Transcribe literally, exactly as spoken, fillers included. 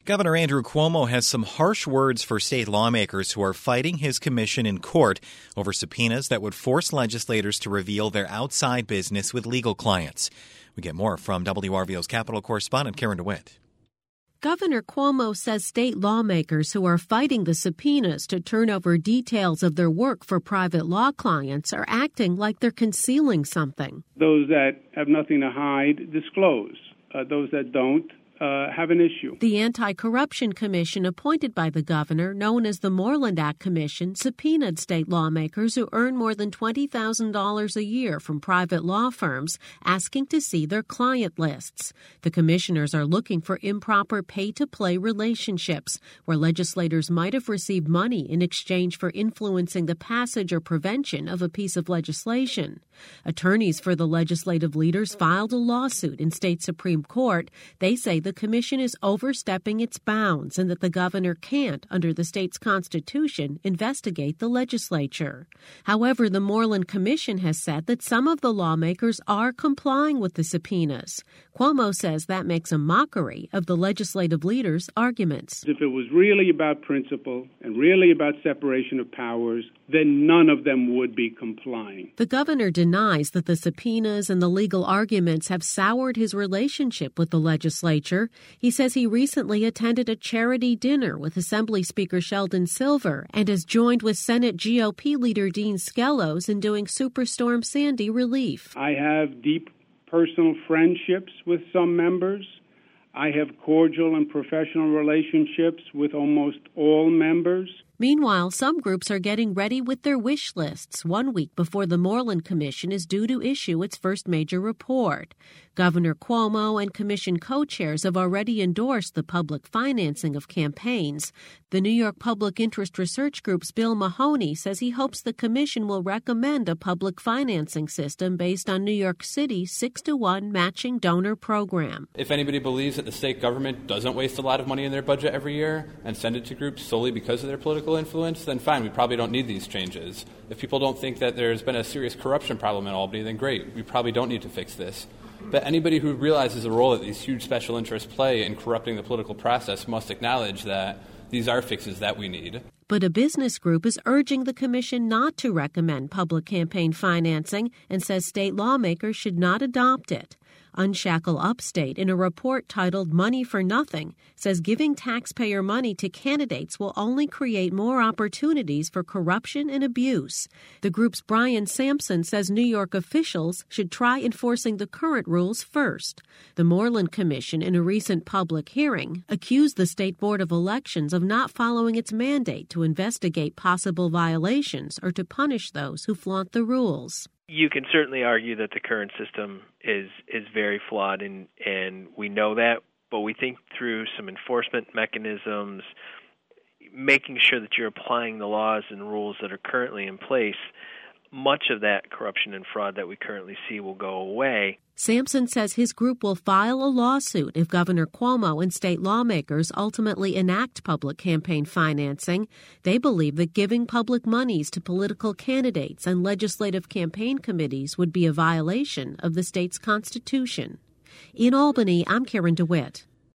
Governor Andrew Cuomo has some harsh words for state lawmakers who are fighting his commission in court over subpoenas that would force legislators to reveal their outside business with legal clients. We get more from W R V O's Capitol correspondent Karen DeWitt. Governor Cuomo says state lawmakers who are fighting the subpoenas to turn over details of their work for private law clients are acting like they're concealing something. Those that have nothing to hide disclose. Uh, those that don't Uh, have an issue. The Anti-Corruption Commission appointed by the governor, known as the Moreland Act Commission, subpoenaed state lawmakers who earn more than twenty thousand dollars a year from private law firms, asking to see their client lists. The commissioners are looking for improper pay-to-play relationships, where legislators might have received money in exchange for influencing the passage or prevention of a piece of legislation. Attorneys for the legislative leaders filed a lawsuit in state Supreme Court. They say the The commission is overstepping its bounds and that the governor can't, under the state's constitution, investigate the legislature. However, the Moreland Commission has said that some of the lawmakers are complying with the subpoenas. Cuomo says that makes a mockery of the legislative leaders' arguments. If it was really about principle and really about separation of powers, then none of them would be complying. The governor denies that the subpoenas and the legal arguments have soured his relationship with the legislature. He says he recently attended a charity dinner with Assembly Speaker Sheldon Silver and has joined with Senate G O P leader Dean Skelos in doing Superstorm Sandy relief. I have deep personal friendships with some members. I have cordial and professional relationships with almost all members. Meanwhile, some groups are getting ready with their wish lists one week before the Moreland Commission is due to issue its first major report. Governor Cuomo and commission co-chairs have already endorsed the public financing of campaigns. The New York Public Interest Research Group's Bill Mahoney says he hopes the commission will recommend a public financing system based on New York City's six to one matching donor program. If anybody believes that the state government doesn't waste a lot of money in their budget every year and send it to groups solely because of their political influence, then fine, we probably don't need these changes. If people don't think that there's been a serious corruption problem in Albany, then great, we probably don't need to fix this. But anybody who realizes the role that these huge special interests play in corrupting the political process must acknowledge that these are fixes that we need. But a business group is urging the commission not to recommend public campaign financing and says state lawmakers should not adopt it. Unshackle Upstate, in a report titled Money for Nothing, says giving taxpayer money to candidates will only create more opportunities for corruption and abuse. The group's Brian Sampson says New York officials should try enforcing the current rules first. The Moreland Commission, in a recent public hearing, accused the State Board of Elections of not following its mandate to investigate possible violations or to punish those who flaunt the rules. You can certainly argue that the current system is is very flawed, and, and we know that, but we think through some enforcement mechanisms, making sure that you're applying the laws and rules that are currently in place, much of that corruption and fraud that we currently see will go away. Sampson says his group will file a lawsuit if Governor Cuomo and state lawmakers ultimately enact public campaign financing. They believe that giving public monies to political candidates and legislative campaign committees would be a violation of the state's constitution. In Albany, I'm Karen DeWitt.